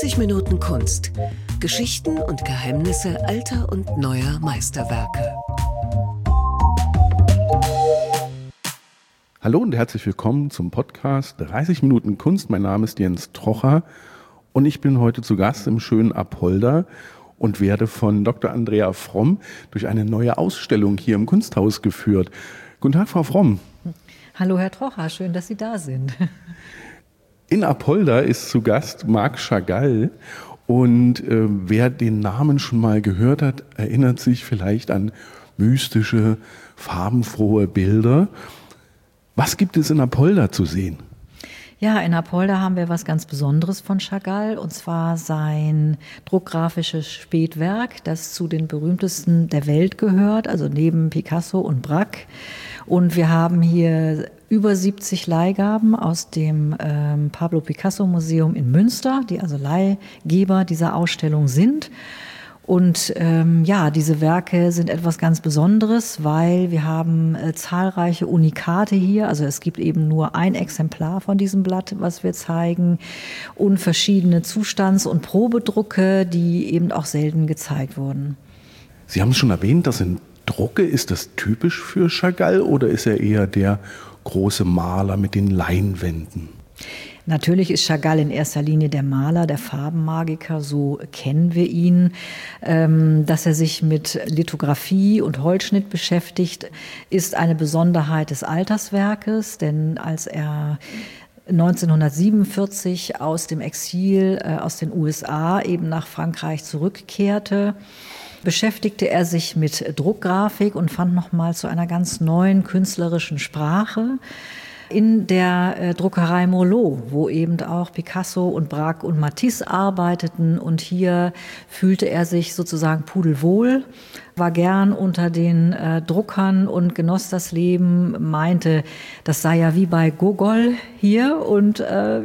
30 Minuten Kunst. Geschichten und Geheimnisse alter und neuer Meisterwerke. Hallo und herzlich willkommen zum Podcast 30 Minuten Kunst. Mein Name ist Jens Trocher und ich bin heute zu Gast im schönen Apolda und werde von Dr. Andrea Fromm durch eine neue Ausstellung hier im Kunsthaus geführt. Guten Tag, Frau Fromm. Hallo, Herr Trocher, schön, dass Sie da sind. In Apolda ist zu Gast Marc Chagall und wer den Namen schon mal gehört hat, erinnert sich vielleicht an mystische, farbenfrohe Bilder. Was gibt es in Apolda zu sehen? Ja, in Apolda haben wir was ganz Besonderes von Chagall, und zwar sein druckgrafisches Spätwerk, das zu den berühmtesten der Welt gehört, also neben Picasso und Braque. Und wir haben hier über 70 Leihgaben aus dem Pablo Picasso Museum in Münster, die also Leihgeber dieser Ausstellung sind. Und diese Werke sind etwas ganz Besonderes, weil wir haben zahlreiche Unikate hier. Also es gibt eben nur ein Exemplar von diesem Blatt, was wir zeigen, und verschiedene Zustands- und Probedrucke, die eben auch selten gezeigt wurden. Sie haben es schon erwähnt, das sind Drucke. Ist das typisch für Chagall oder ist er eher der große Maler mit den Leinwänden? Natürlich ist Chagall in erster Linie der Maler, der Farbenmagiker, so kennen wir ihn. Dass er sich mit Lithografie und Holzschnitt beschäftigt, ist eine Besonderheit des Alterswerkes, denn als er 1947 aus dem Exil aus den USA eben nach Frankreich zurückkehrte, beschäftigte er sich mit Druckgrafik und fand nochmal zu einer ganz neuen künstlerischen Sprache in der Druckerei Morlot, wo eben auch Picasso und Braque und Matisse arbeiteten. Und hier fühlte er sich sozusagen pudelwohl, war gern unter den Druckern und genoss das Leben, meinte, das sei ja wie bei Gogol hier und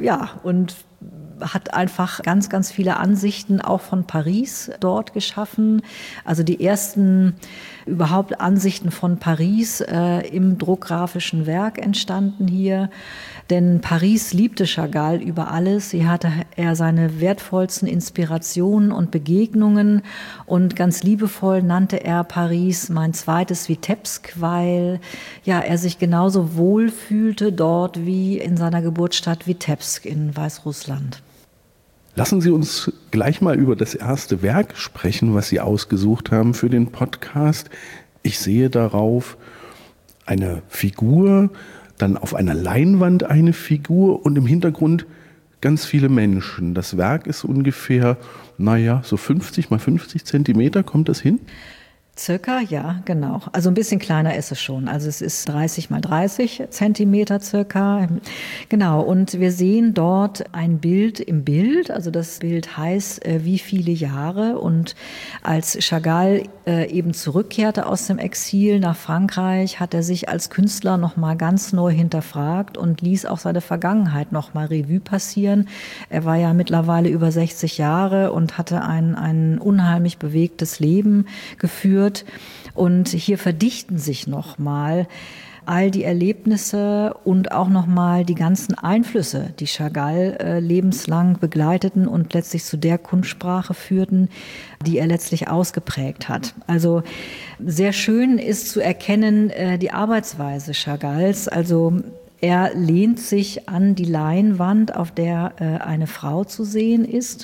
hat einfach ganz, ganz viele Ansichten auch von Paris dort geschaffen. Also die ersten überhaupt Ansichten von Paris im druckgrafischen Werk entstanden hier. Denn Paris liebte Chagall über alles. Hier hatte er seine wertvollsten Inspirationen und Begegnungen. Und ganz liebevoll nannte er Paris mein zweites Vitebsk, weil er sich genauso wohl fühlte dort wie in seiner Geburtsstadt Vitebsk in Weißrussland. Lassen Sie uns gleich mal über das erste Werk sprechen, was Sie ausgesucht haben für den Podcast. Ich sehe darauf eine Figur, dann auf einer Leinwand eine Figur und im Hintergrund ganz viele Menschen. Das Werk ist ungefähr, so 50 mal 50 Zentimeter, kommt das hin? Circa, ja, genau. Also ein bisschen kleiner ist es schon. Also es ist 30 mal 30 Zentimeter circa. Genau, und wir sehen dort ein Bild im Bild. Also das Bild heißt, wie viele Jahre. Und als Chagall eben zurückkehrte aus dem Exil nach Frankreich, hat er sich als Künstler nochmal ganz neu hinterfragt und ließ auch seine Vergangenheit nochmal Revue passieren. Er war ja mittlerweile über 60 Jahre und hatte ein unheimlich bewegtes Leben geführt. Und hier verdichten sich nochmal all die Erlebnisse und auch nochmal die ganzen Einflüsse, die Chagall lebenslang begleiteten und letztlich zu der Kunstsprache führten, die er letztlich ausgeprägt hat. Also sehr schön ist zu erkennen die Arbeitsweise Chagalls. Also er lehnt sich an die Leinwand, auf der eine Frau zu sehen ist.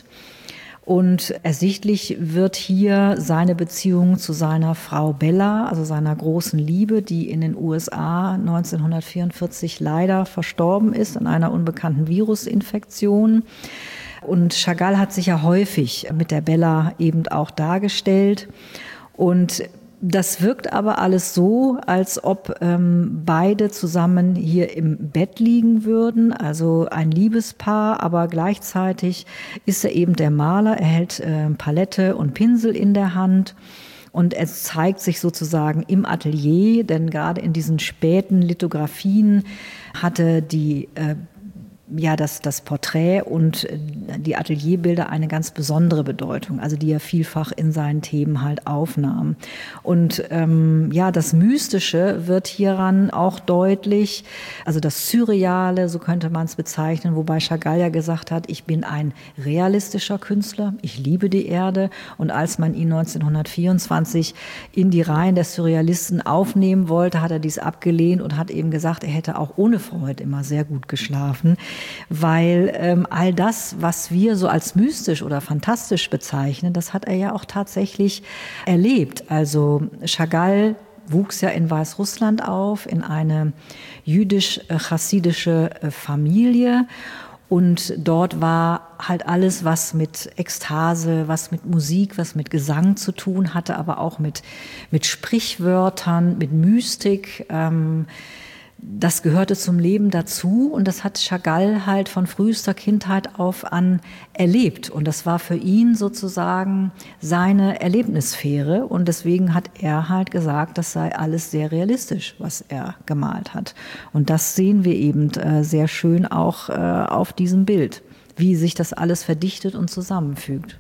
Und ersichtlich wird hier seine Beziehung zu seiner Frau Bella, also seiner großen Liebe, die in den USA 1944 leider verstorben ist an einer unbekannten Virusinfektion. Und Chagall hat sich ja häufig mit der Bella eben auch dargestellt. Und das wirkt aber alles so, als ob beide zusammen hier im Bett liegen würden, also ein Liebespaar, aber gleichzeitig ist er eben der Maler, er hält Palette und Pinsel in der Hand und es zeigt sich sozusagen im Atelier, denn gerade in diesen späten Lithografien hatte das Porträt und die Atelierbilder eine ganz besondere Bedeutung, also die er vielfach in seinen Themen halt aufnahm. Und das Mystische wird hieran auch deutlich, also das Surreale, so könnte man es bezeichnen, wobei Chagall ja gesagt hat, ich bin ein realistischer Künstler, ich liebe die Erde. Und als man ihn 1924 in die Reihen der Surrealisten aufnehmen wollte, hat er dies abgelehnt und hat eben gesagt, er hätte auch ohne Freud immer sehr gut geschlafen, weil all das, was wir so als mystisch oder fantastisch bezeichnen, das hat er ja auch tatsächlich erlebt. Also Chagall wuchs ja in Weißrussland auf, in eine jüdisch-chassidische Familie. Und dort war halt alles, was mit Ekstase, was mit Musik, was mit Gesang zu tun hatte, aber auch mit Sprichwörtern, mit Mystik. Das gehörte zum Leben dazu und das hat Chagall halt von frühester Kindheit auf an erlebt. Und das war für ihn sozusagen seine Erlebnissphäre und deswegen hat er halt gesagt, das sei alles sehr realistisch, was er gemalt hat. Und das sehen wir eben sehr schön auch auf diesem Bild, wie sich das alles verdichtet und zusammenfügt.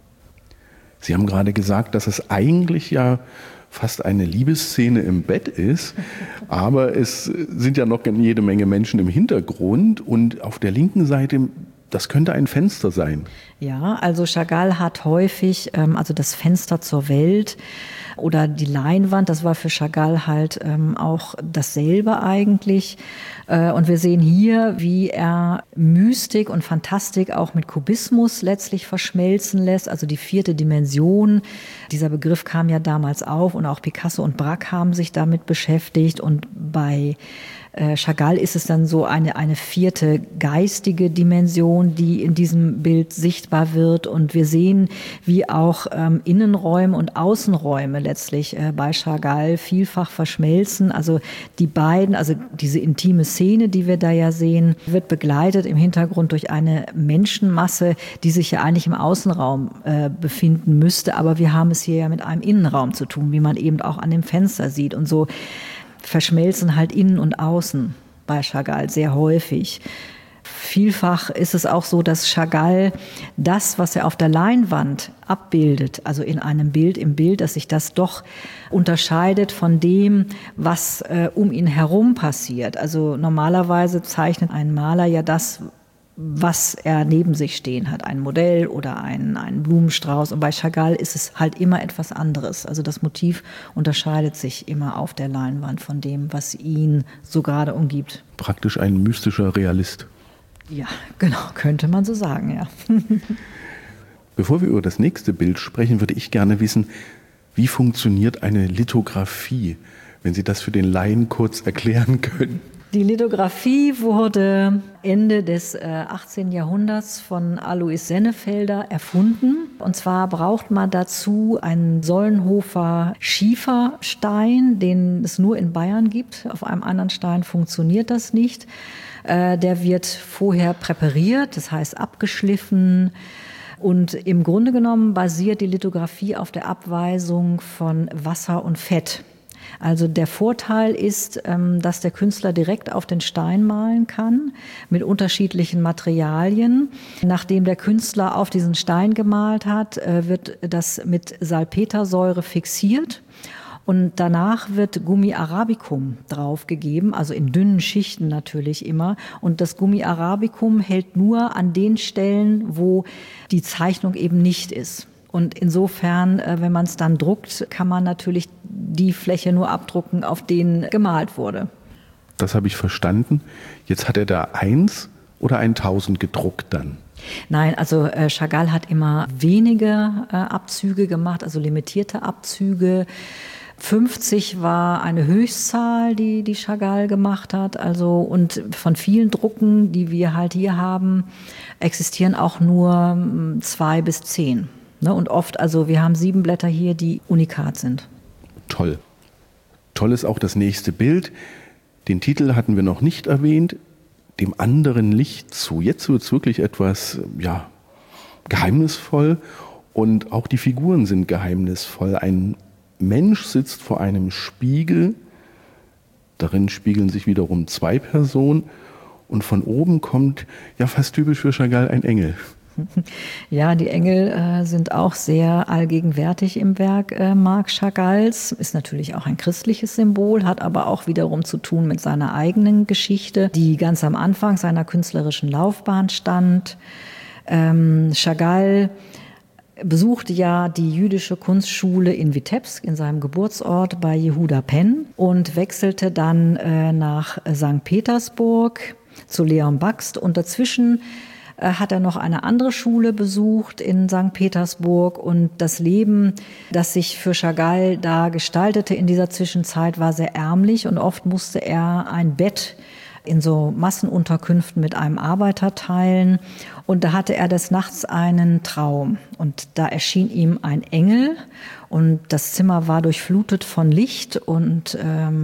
Sie haben gerade gesagt, dass es eigentlich ja fast eine Liebesszene im Bett ist, aber es sind ja noch jede Menge Menschen im Hintergrund und auf der linken Seite, das könnte ein Fenster sein. Ja, also Chagall hat häufig, also das Fenster zur Welt oder die Leinwand, das war für Chagall halt auch dasselbe eigentlich. Und wir sehen hier, wie er Mystik und Fantastik auch mit Kubismus letztlich verschmelzen lässt, also die 4. Dimension. Dieser Begriff kam ja damals auf und auch Picasso und Braque haben sich damit beschäftigt und bei Chagall ist es dann so eine 4. geistige Dimension, die in diesem Bild sichtbar wird. Und wir sehen, wie auch Innenräume und Außenräume letztlich bei Chagall vielfach verschmelzen. Also die beiden, also diese intime Szene, die wir da ja sehen, wird begleitet im Hintergrund durch eine Menschenmasse, die sich ja eigentlich im Außenraum befinden müsste. Aber wir haben es hier ja mit einem Innenraum zu tun, wie man eben auch an dem Fenster sieht. Und so verschmelzen halt Innen und Außen bei Chagall sehr häufig. Vielfach ist es auch so, dass Chagall das, was er auf der Leinwand abbildet, also in einem Bild, im Bild, dass sich das doch unterscheidet von dem, was um ihn herum passiert. Also normalerweise zeichnet ein Maler ja das, was er neben sich stehen hat, ein Modell oder ein Blumenstrauß. Und bei Chagall ist es halt immer etwas anderes. Also das Motiv unterscheidet sich immer auf der Leinwand von dem, was ihn so gerade umgibt. Praktisch ein mystischer Realist. Ja, genau, könnte man so sagen, ja. Bevor wir über das nächste Bild sprechen, würde ich gerne wissen, wie funktioniert eine Lithografie, wenn Sie das für den Laien kurz erklären können. Die Lithografie wurde Ende des 18. Jahrhunderts von Alois Sennefelder erfunden. Und zwar braucht man dazu einen Sollenhofer Schieferstein, den es nur in Bayern gibt. Auf einem anderen Stein funktioniert das nicht. Der wird vorher präpariert, das heißt abgeschliffen. Und im Grunde genommen basiert die Lithografie auf der Abweisung von Wasser und Fett. Also der Vorteil ist, dass der Künstler direkt auf den Stein malen kann mit unterschiedlichen Materialien. Nachdem der Künstler auf diesen Stein gemalt hat, wird das mit Salpetersäure fixiert. Und danach wird Gummi Arabicum draufgegeben, also in dünnen Schichten natürlich immer. Und das Gummi Arabicum hält nur an den Stellen, wo die Zeichnung eben nicht ist. Und insofern, wenn man es dann druckt, kann man natürlich die Fläche nur abdrucken, auf denen gemalt wurde. Das habe ich verstanden. Jetzt hat er da 1 oder 1000 gedruckt dann? Nein, also Chagall hat immer wenige Abzüge gemacht, also limitierte Abzüge. 50 war eine Höchstzahl, die Chagall gemacht hat. Also, und von vielen Drucken, die wir halt hier haben, existieren auch nur 2 bis 10. Und oft, also wir haben 7 Blätter hier, die unikat sind. Toll. Toll ist auch das nächste Bild. Den Titel hatten wir noch nicht erwähnt. Dem anderen Licht zu. Jetzt wird es wirklich etwas, geheimnisvoll. Und auch die Figuren sind geheimnisvoll. Ein Mensch sitzt vor einem Spiegel. Darin spiegeln sich wiederum 2 Personen. Und von oben kommt, ja fast typisch für Chagall, ein Engel. Ja, die Engel sind auch sehr allgegenwärtig im Werk Marc Chagalls. Ist natürlich auch ein christliches Symbol, hat aber auch wiederum zu tun mit seiner eigenen Geschichte, die ganz am Anfang seiner künstlerischen Laufbahn stand. Chagall besuchte ja die jüdische Kunstschule in Witebsk, in seinem Geburtsort bei Yehuda Penn, und wechselte dann nach St. Petersburg zu Leon Bakst, und dazwischen hat er noch eine andere Schule besucht in St. Petersburg, und das Leben, das sich für Chagall da gestaltete in dieser Zwischenzeit, war sehr ärmlich, und oft musste er ein Bett in so Massenunterkünften mit einem Arbeiter teilen, und da hatte er des Nachts einen Traum, und da erschien ihm ein Engel, und das Zimmer war durchflutet von Licht, und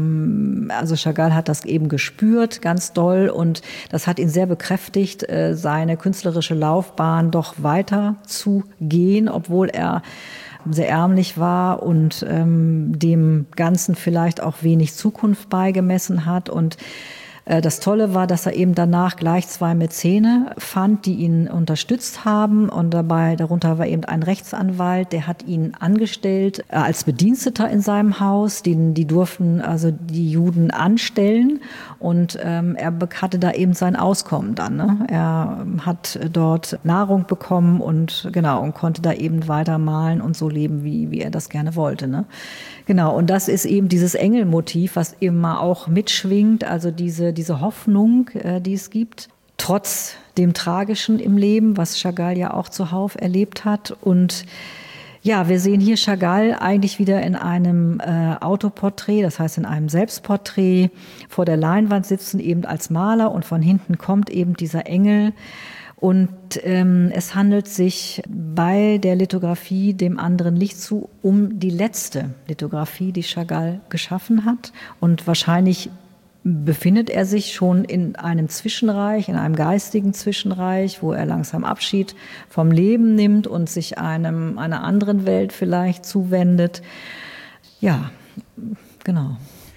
also Chagall hat das eben gespürt, ganz doll, und das hat ihn sehr bekräftigt, seine künstlerische Laufbahn doch weiter zu gehen, obwohl er sehr ärmlich war und dem Ganzen vielleicht auch wenig Zukunft beigemessen hat. Und das Tolle war, dass er eben danach gleich 2 Mäzene fand, die ihn unterstützt haben. Und darunter war eben ein Rechtsanwalt, der hat ihn angestellt als Bediensteter in seinem Haus. Die durften also die Juden anstellen. Und er hatte da eben sein Auskommen dann. Ne? Er hat dort Nahrung bekommen und konnte da eben weiter malen und so leben, wie er das gerne wollte. Ne? Genau, und das ist eben dieses Engelmotiv, was immer auch mitschwingt, also diese Hoffnung, die es gibt, trotz dem Tragischen im Leben, was Chagall ja auch zuhauf erlebt hat. Und ja, wir sehen hier Chagall eigentlich wieder in einem Autoporträt, das heißt in einem Selbstporträt, vor der Leinwand sitzen eben als Maler, und von hinten kommt eben dieser Engel. Und es handelt sich bei der Lithografie dem anderen Licht zu um die letzte Lithografie, die Chagall geschaffen hat. Und wahrscheinlich befindet er sich schon in einem Zwischenreich, in einem geistigen Zwischenreich, wo er langsam Abschied vom Leben nimmt und sich einer anderen Welt vielleicht zuwendet. Ja, genau.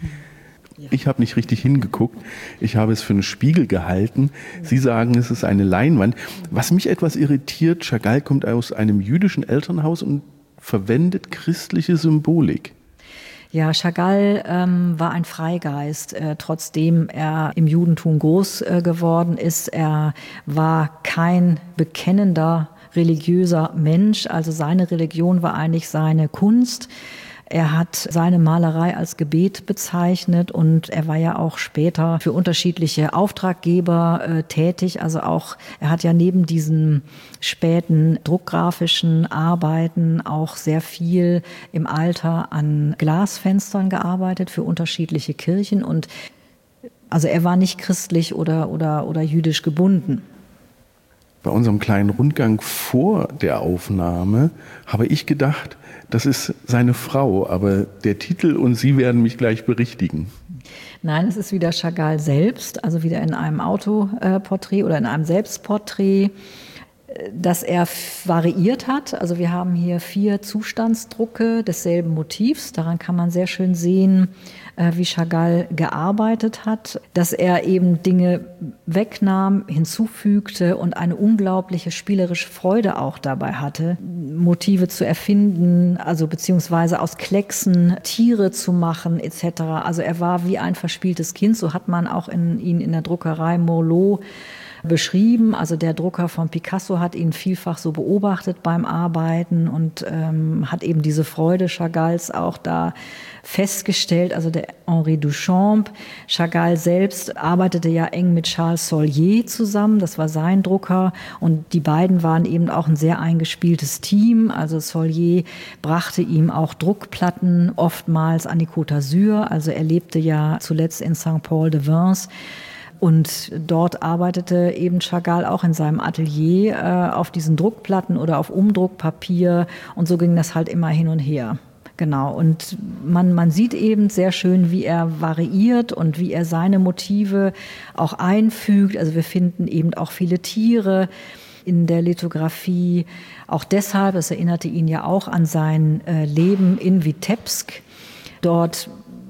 Ich habe nicht richtig hingeguckt. Ich habe es für einen Spiegel gehalten. Sie sagen, es ist eine Leinwand. Was mich etwas irritiert, Chagall kommt aus einem jüdischen Elternhaus und verwendet christliche Symbolik. Ja, Chagall war ein Freigeist, trotzdem er im Judentum groß geworden ist. Er war kein bekennender religiöser Mensch, also seine Religion war eigentlich seine Kunst. Er hat seine Malerei als Gebet bezeichnet, und er war ja auch später für unterschiedliche Auftraggeber tätig. Also auch, er hat ja neben diesen späten druckgrafischen Arbeiten auch sehr viel im Alter an Glasfenstern gearbeitet für unterschiedliche Kirchen. Und also er war nicht christlich oder jüdisch gebunden. Bei unserem kleinen Rundgang vor der Aufnahme habe ich gedacht, das ist seine Frau, aber der Titel und Sie werden mich gleich berichtigen. Nein, es ist wieder Chagall selbst, also wieder in einem Autoporträt oder in einem Selbstporträt, das er variiert hat. Also wir haben hier 4 Zustandsdrucke desselben Motivs. Daran kann man sehr schön sehen, wie Chagall gearbeitet hat, dass er eben Dinge wegnahm, hinzufügte und eine unglaubliche spielerische Freude auch dabei hatte, Motive zu erfinden, also beziehungsweise aus Klecksen Tiere zu machen etc. Also er war wie ein verspieltes Kind, so hat man auch ihn in der Druckerei Morlot beschrieben. Also der Drucker von Picasso hat ihn vielfach so beobachtet beim Arbeiten und hat eben diese Freude Chagalls auch da festgestellt. Also der Henri Duchamp. Chagall selbst arbeitete ja eng mit Charles Sollier zusammen. Das war sein Drucker. Und die beiden waren eben auch ein sehr eingespieltes Team. Also Sollier brachte ihm auch Druckplatten oftmals an die Côte d'Azur. Also er lebte ja zuletzt in Saint-Paul-de-Vence. Und dort arbeitete eben Chagall auch in seinem Atelier auf diesen Druckplatten oder auf Umdruckpapier. Und so ging das halt immer hin und her. Genau. Und man sieht eben sehr schön, wie er variiert und wie er seine Motive auch einfügt. Also wir finden eben auch viele Tiere in der Lithografie. Auch deshalb, es erinnerte ihn ja auch an sein Leben in Witebsk. Dort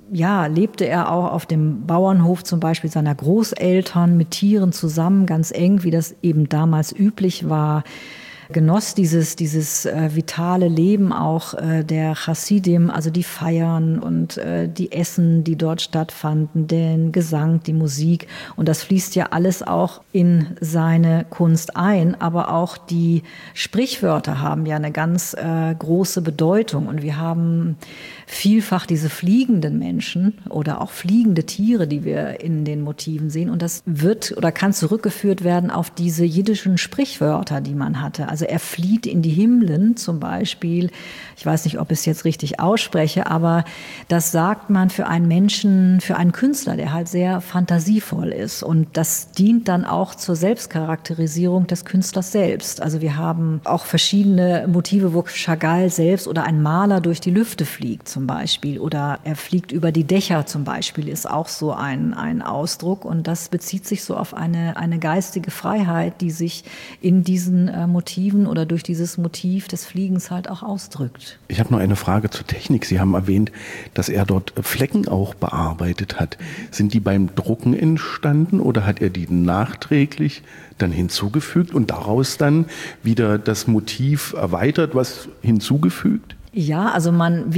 lebte er auch auf dem Bauernhof zum Beispiel seiner Großeltern mit Tieren zusammen, ganz eng, wie das eben damals üblich war. Genoss dieses vitale Leben auch der Chassidim, also die Feiern und die Essen, die dort stattfanden, den Gesang, die Musik. Und das fließt ja alles auch in seine Kunst ein. Aber auch die Sprichwörter haben ja eine ganz große Bedeutung. Und wir haben vielfach diese fliegenden Menschen oder auch fliegende Tiere, die wir in den Motiven sehen. Und das wird oder kann zurückgeführt werden auf diese jiddischen Sprichwörter, die man hatte. Also er flieht in die Himmeln zum Beispiel. Ich weiß nicht, ob ich es jetzt richtig ausspreche, aber das sagt man für einen Menschen, für einen Künstler, der halt sehr fantasievoll ist. Und das dient dann auch zur Selbstcharakterisierung des Künstlers selbst. Also wir haben auch verschiedene Motive, wo Chagall selbst oder ein Maler durch die Lüfte fliegt zum Beispiel. Oder er fliegt über die Dächer zum Beispiel, ist auch so ein Ausdruck. Und das bezieht sich so auf eine geistige Freiheit, die sich in diesen Motiven oder durch dieses Motiv des Fliegens halt auch ausdrückt. Ich habe noch eine Frage zur Technik. Sie haben erwähnt, dass er dort Flecken auch bearbeitet hat. Sind die beim Drucken entstanden oder hat er die nachträglich dann hinzugefügt und daraus dann wieder das Motiv erweitert, was hinzugefügt? Ja, also man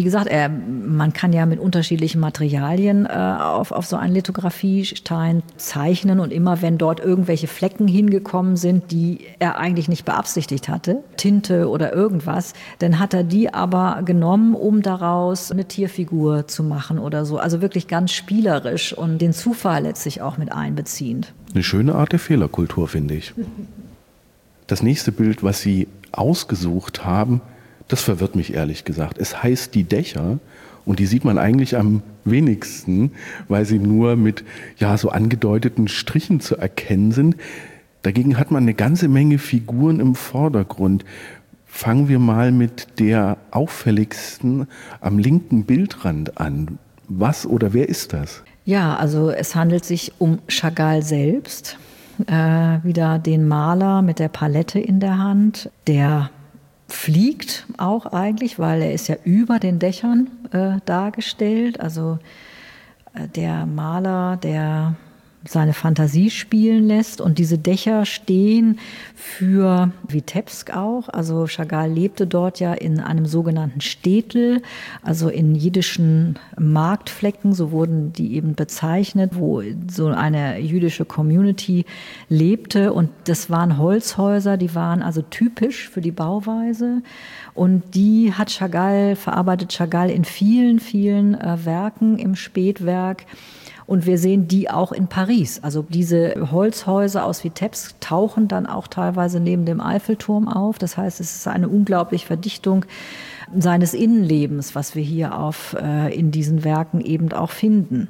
kann ja mit unterschiedlichen Materialien auf so einen Lithografiestein zeichnen und immer wenn dort irgendwelche Flecken hingekommen sind, die er eigentlich nicht beabsichtigt hatte, Tinte oder irgendwas, dann hat er die aber genommen, um daraus eine Tierfigur zu machen oder so. Also wirklich ganz spielerisch und den Zufall letztlich auch mit einbeziehend. Eine schöne Art der Fehlerkultur, finde ich. Das nächste Bild, was Sie ausgesucht haben, das verwirrt mich ehrlich gesagt. Es heißt die Dächer und die sieht man eigentlich am wenigsten, weil sie nur mit so angedeuteten Strichen zu erkennen sind. Dagegen hat man eine ganze Menge Figuren im Vordergrund. Fangen wir mal mit der auffälligsten am linken Bildrand an. Was oder wer ist das? Ja, also es handelt sich um Chagall selbst. Wieder den Maler mit der Palette in der Hand, der fliegt auch eigentlich, weil er ist ja über den Dächern dargestellt. Also der Maler, der seine Fantasie spielen lässt. Und diese Dächer stehen für Vitebsk auch. Also Chagall lebte dort ja in einem sogenannten Städtel, also in jiddischen Marktflecken, so wurden die eben bezeichnet, wo so eine jüdische Community lebte. Und das waren Holzhäuser, die waren also typisch für die Bauweise. Und die verarbeitet Chagall in vielen, vielen Werken im Spätwerk. Und wir sehen die auch in Paris. Also diese Holzhäuser aus Vitebsk tauchen dann auch teilweise neben dem Eiffelturm auf. Das heißt, es ist eine unglaubliche Verdichtung seines Innenlebens, was wir hier in diesen Werken eben auch finden.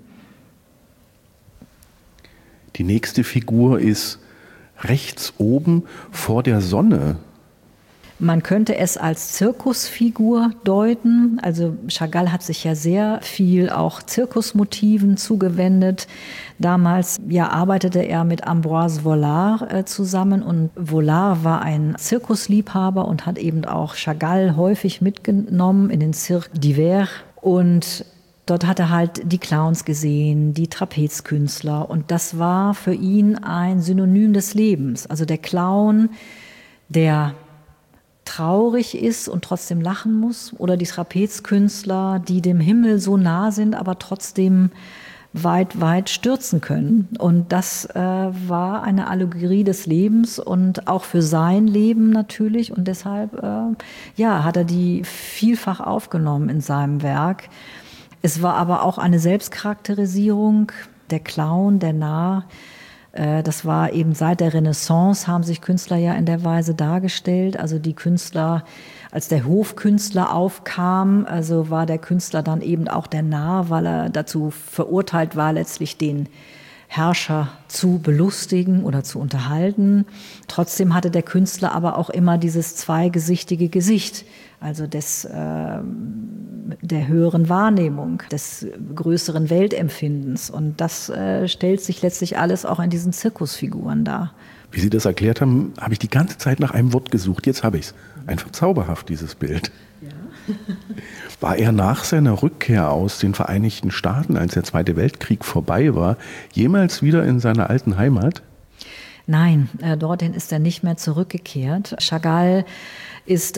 Die nächste Figur ist rechts oben vor der Sonne. Man könnte es als Zirkusfigur deuten. Also Chagall hat sich ja sehr viel auch Zirkusmotiven zugewendet. Damals arbeitete er mit Ambroise Vollard zusammen und Vollard war ein Zirkusliebhaber und hat eben auch Chagall häufig mitgenommen in den Cirque d'Hiver. Und dort hat er halt die Clowns gesehen, die Trapezkünstler und das war für ihn ein Synonym des Lebens. Also der Clown, der traurig ist und trotzdem lachen muss oder die Trapezkünstler, die dem Himmel so nah sind, aber trotzdem weit, weit stürzen können. Und das war eine Allegorie des Lebens und auch für sein Leben natürlich. Und deshalb hat er die vielfach aufgenommen in seinem Werk. Es war aber auch eine Selbstcharakterisierung, der Clown, der Narr. Das war eben seit der Renaissance, haben sich Künstler ja in der Weise dargestellt. Also die Künstler, als der Hofkünstler aufkam, also war der Künstler dann eben auch der Narr, weil er dazu verurteilt war, letztlich den Herrscher zu belustigen oder zu unterhalten. Trotzdem hatte der Künstler aber auch immer dieses zweigesichtige Gesicht, also der höheren Wahrnehmung, des größeren Weltempfindens. Und das stellt sich letztlich alles auch in diesen Zirkusfiguren dar. Wie Sie das erklärt haben, habe ich die ganze Zeit nach einem Wort gesucht. Jetzt habe ich es. Einfach zauberhaft, dieses Bild. Ja. War er nach seiner Rückkehr aus den Vereinigten Staaten, als der Zweite Weltkrieg vorbei war, jemals wieder in seiner alten Heimat? Nein, dorthin ist er nicht mehr zurückgekehrt. Chagall ist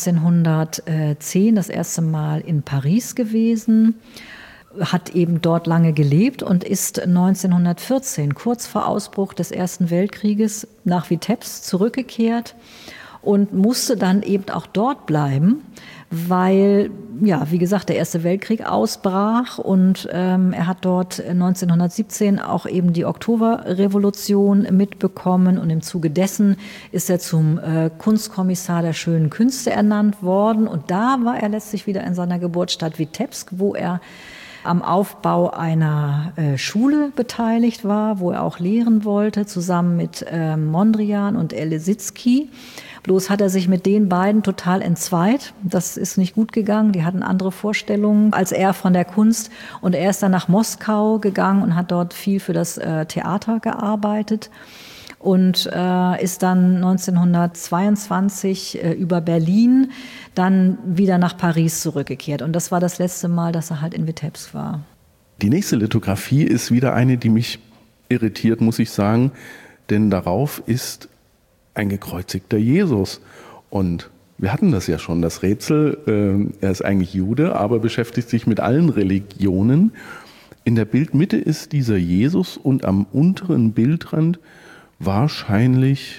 1910 das erste Mal in Paris gewesen, hat eben dort lange gelebt und ist 1914, kurz vor Ausbruch des Ersten Weltkrieges, nach Vitebsk zurückgekehrt und musste dann eben auch dort bleiben, weil, ja, wie gesagt, der Erste Weltkrieg ausbrach und er hat dort 1917 auch eben die Oktoberrevolution mitbekommen und im Zuge dessen ist er zum Kunstkommissar der schönen Künste ernannt worden und da war er letztlich wieder in seiner Geburtsstadt Vitebsk, wo er am Aufbau einer Schule beteiligt war, wo er auch lehren wollte, zusammen mit Mondrian und Elisitzky. Bloß hat er sich mit den beiden total entzweit. Das ist nicht gut gegangen. Die hatten andere Vorstellungen als er von der Kunst. Und er ist dann nach Moskau gegangen und hat dort viel für das Theater gearbeitet. Und ist dann 1922 über Berlin dann wieder nach Paris zurückgekehrt. Und das war das letzte Mal, dass er halt in Vitebsk war. Die nächste Lithografie ist wieder eine, die mich irritiert, muss ich sagen. Denn darauf ist ein gekreuzigter Jesus. Und wir hatten das ja schon, das Rätsel, er ist eigentlich Jude, aber beschäftigt sich mit allen Religionen. In der Bildmitte ist dieser Jesus und am unteren Bildrand wahrscheinlich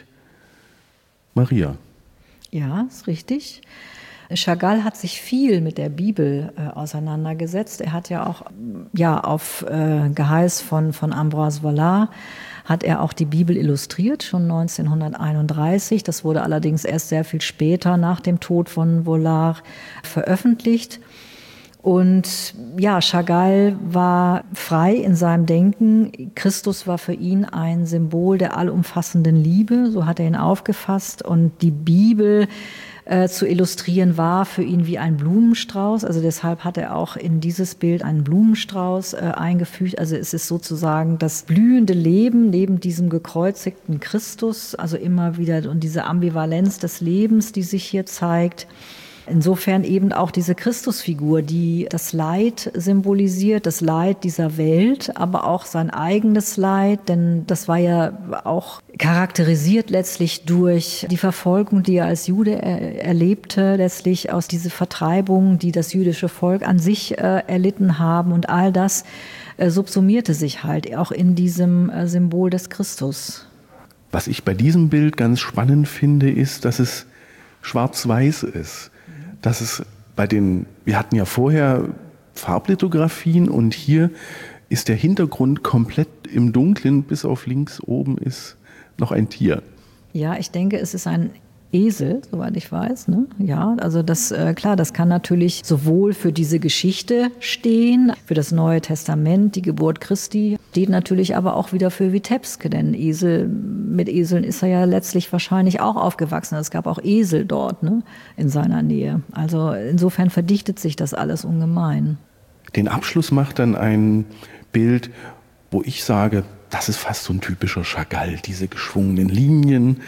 Maria. Ja, ist richtig. Chagall hat sich viel mit der Bibel auseinandergesetzt. Er hat ja auch auf Geheiß von Ambroise Vollard hat er auch die Bibel illustriert, schon 1931. Das wurde allerdings erst sehr viel später, nach dem Tod von Vollard, veröffentlicht. Und ja, Chagall war frei in seinem Denken. Christus war für ihn ein Symbol der allumfassenden Liebe, so hat er ihn aufgefasst. Und die Bibel zu illustrieren war für ihn wie ein Blumenstrauß. Also deshalb hat er auch in dieses Bild einen Blumenstrauß eingefügt. Also es ist sozusagen das blühende Leben neben diesem gekreuzigten Christus. Also immer wieder und diese Ambivalenz des Lebens, die sich hier zeigt. Insofern eben auch diese Christusfigur, die das Leid symbolisiert, das Leid dieser Welt, aber auch sein eigenes Leid, denn das war ja auch charakterisiert letztlich durch die Verfolgung, die er als Jude erlebte, letztlich aus dieser Vertreibung, die das jüdische Volk an sich erlitten haben und all das subsumierte sich halt auch in diesem Symbol des Christus. Was ich bei diesem Bild ganz spannend finde, ist, dass es schwarz-weiß ist. Dass es wir hatten ja vorher Farblithografien und hier ist der Hintergrund komplett im Dunklen, bis auf links oben ist noch ein Tier. Ja, ich denke, es ist ein Esel, soweit ich weiß. Ne? Ja, also das kann natürlich sowohl für diese Geschichte stehen, für das Neue Testament, die Geburt Christi, steht natürlich aber auch wieder für Vitebsk, denn mit Eseln ist er ja letztlich wahrscheinlich auch aufgewachsen. Es gab auch Esel dort, ne, in seiner Nähe. Also insofern verdichtet sich das alles ungemein. Den Abschluss macht dann ein Bild, wo ich sage, das ist fast so ein typischer Chagall, diese geschwungenen Linien.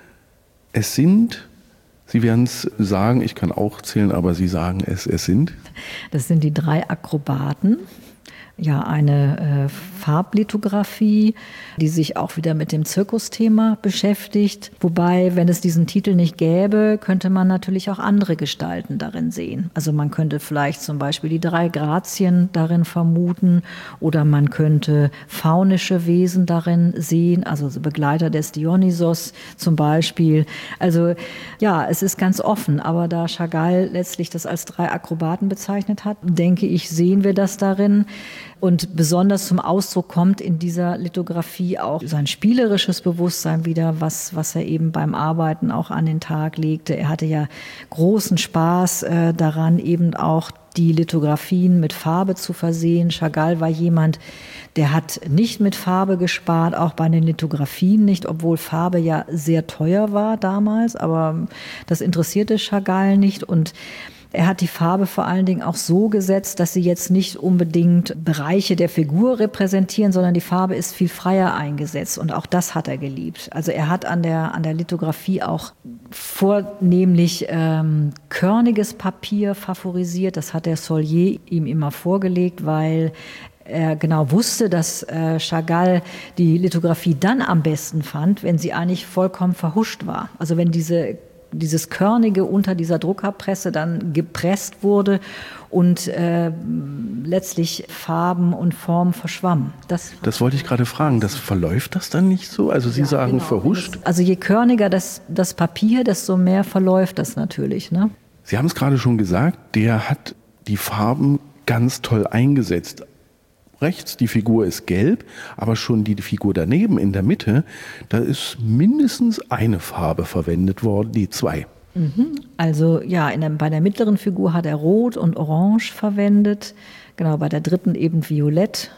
Es sind, Sie werden es sagen, ich kann auch zählen, aber Sie sagen es sind. Das sind die 3 Akrobaten. Ja, eine Farblithografie, die sich auch wieder mit dem Zirkusthema beschäftigt. Wobei, wenn es diesen Titel nicht gäbe, könnte man natürlich auch andere Gestalten darin sehen. Also man könnte vielleicht zum Beispiel die 3 Grazien darin vermuten oder man könnte faunische Wesen darin sehen, also Begleiter des Dionysos zum Beispiel. Also ja, es ist ganz offen, aber da Chagall letztlich das als 3 Akrobaten bezeichnet hat, denke ich, sehen wir das darin. Und besonders zum Ausdruck kommt in dieser Lithografie auch sein spielerisches Bewusstsein wieder, was er eben beim Arbeiten auch an den Tag legte. Er hatte ja großen Spaß daran, eben auch die Lithografien mit Farbe zu versehen. Chagall war jemand, der hat nicht mit Farbe gespart, auch bei den Lithografien nicht, obwohl Farbe ja sehr teuer war damals, aber das interessierte Chagall nicht und er hat die Farbe vor allen Dingen auch so gesetzt, dass sie jetzt nicht unbedingt Bereiche der Figur repräsentieren, sondern die Farbe ist viel freier eingesetzt und auch das hat er geliebt. Also er hat an der Lithografie auch vornehmlich körniges Papier favorisiert. Das hat der Sollier ihm immer vorgelegt, weil er genau wusste, dass Chagall die Lithografie dann am besten fand, wenn sie eigentlich vollkommen verhuscht war. Also wenn dieses Körnige unter dieser Druckerpresse dann gepresst wurde und letztlich Farben und Formen verschwammen. Das wollte ich gerade fragen. Verläuft das dann nicht so? Also Sie sagen genau, verhuscht? Also je körniger das Papier, desto mehr verläuft das natürlich, ne? Sie haben es gerade schon gesagt, der hat die Farben ganz toll eingesetzt. Rechts, die Figur ist gelb, aber schon die Figur daneben in der Mitte, da ist mindestens eine Farbe verwendet worden, die 2. Also ja, bei der mittleren Figur hat er Rot und Orange verwendet, genau, bei der dritten eben Violett.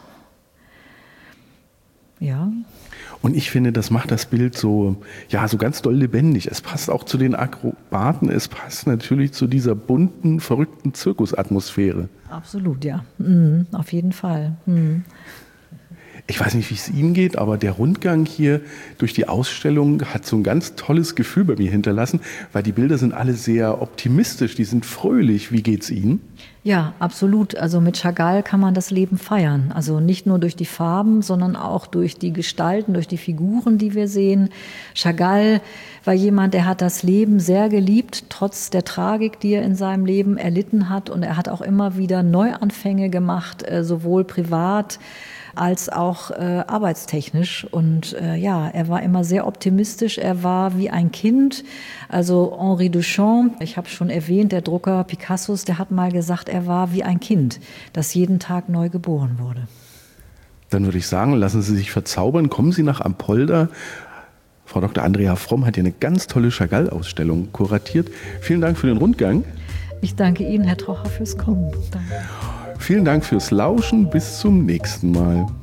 Ja. Und ich finde, das macht das Bild so ganz doll lebendig. Es passt auch zu den Akrobaten, es passt natürlich zu dieser bunten, verrückten Zirkusatmosphäre. Absolut, ja. Auf jeden Fall. Ich weiß nicht, wie es Ihnen geht, aber der Rundgang hier durch die Ausstellung hat so ein ganz tolles Gefühl bei mir hinterlassen, weil die Bilder sind alle sehr optimistisch, die sind fröhlich. Wie geht's Ihnen? Ja, absolut. Also mit Chagall kann man das Leben feiern. Also nicht nur durch die Farben, sondern auch durch die Gestalten, durch die Figuren, die wir sehen. Chagall war jemand, der hat das Leben sehr geliebt, trotz der Tragik, die er in seinem Leben erlitten hat. Und er hat auch immer wieder Neuanfänge gemacht, sowohl privat als auch arbeitstechnisch. Und er war immer sehr optimistisch. Er war wie ein Kind. Also Henri Duchamp, ich habe schon erwähnt, der Drucker Picassos, der hat mal gesagt, er war wie ein Kind, das jeden Tag neu geboren wurde. Dann würde ich sagen, lassen Sie sich verzaubern, kommen Sie nach Ampolder. Frau Dr. Andrea Fromm hat hier eine ganz tolle Chagall-Ausstellung kuratiert. Vielen Dank für den Rundgang. Ich danke Ihnen, Herr Trocher, fürs Kommen. Danke. Vielen Dank fürs Lauschen. Bis zum nächsten Mal.